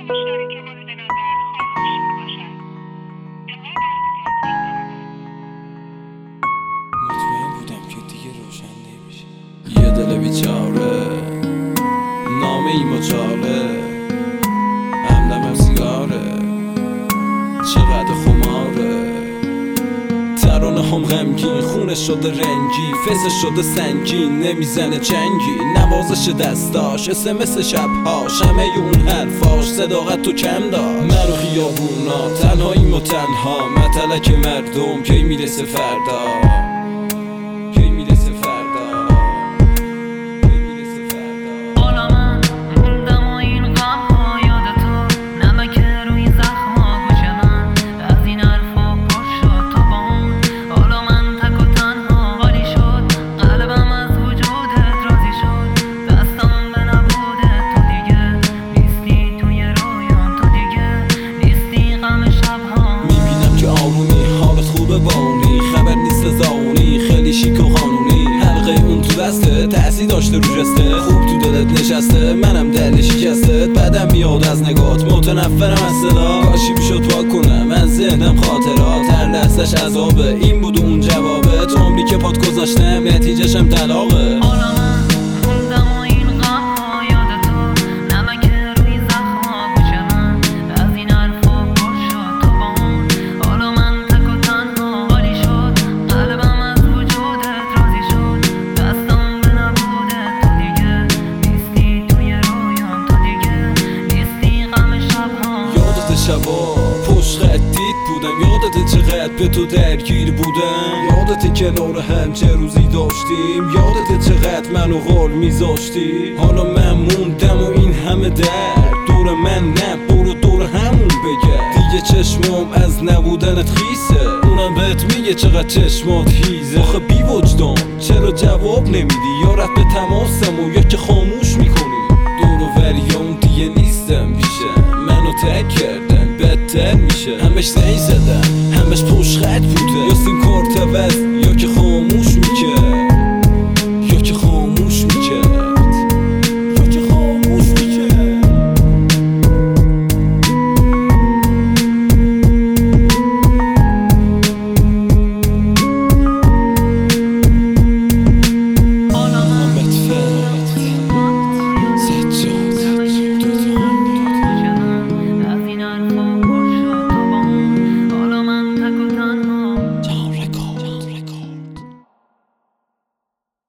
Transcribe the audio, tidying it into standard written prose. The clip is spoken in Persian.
مطمئن بودم که دیگه روشن نمیشه. یه دل بیچاره نامه ای مچاله، همدمم سیگاره، چقدر خماره. ترانه هم غمگین، خونش شده رنگی، فسش شده سنگین، نمیزنه چنگی. نوازش دستاش، اسمس شبهاش، همه اون حرفاش صداقت تو کم داشت. من و خیابونا تنهاییم و تنها، متلک مردم کی میرسه فردا، کی میرسه فردا، کی میرسه فردا. حالا من موندم و این غم‌ها یاد تو، نمک روی زخم‌ها گوش من از این حرفا پر شد تو با اون. حالا من تک و تنها خالی شد، قلبم از وجودت راضی شد. دستم به نبودت تو دیگه نیستی، توی رویام تو دیگه نیستی. غم شب‌ها میبینم که آرومی، حالت خوبه بانی، خبر نیست زانی، خیلی شیک و قانونی. حلقه اون تو دسته تأثیر داشته رو جسته، خوب تو دلت نشسته، منم دل شکسته. بدم میاد از نگات، متنفرم از صدا، کاشی میشد وا کنم از ذهنم خاطرات. هر لحظش عذابه، این بود اون جوابه، تو عمری که پات گذاشتم نتیجهشم طلاقه. حالا من موندم و این غم‌ها یاد تو، نمک روی زخم‌ها گوش من از این حرفا پر شد تو با اون. حالا من تک و تنها خالی شد، قلبم از وجودت راضی شد. دستم به نبودت تو دیگه نیستی، توی رویام تو دیگه نیستی. غم شب‌ها یادت شبا پشت خطیت بودم، یادت چقدر به تو درگیر بودم، یادت کنار هم چه روزی داشتیم، یادت چقدر منو غال میذاشتی. حالا من موندم و این همه درد دور من، نه برو دور همون بگرد. دیگه چشمام از نبودنت خیسه، اونم بهت میگه چقدر چشمات هیزه. آخه بی وجدان چرا جواب نمیدی، یارت به تماسم و یا که خاموش میکنی. دور و وریام دیگه نیستم پیشم، منو تک کردن بدتر میشه. همش زنگ زدم، همش پشت خط بوده، یا سیم کارت عوض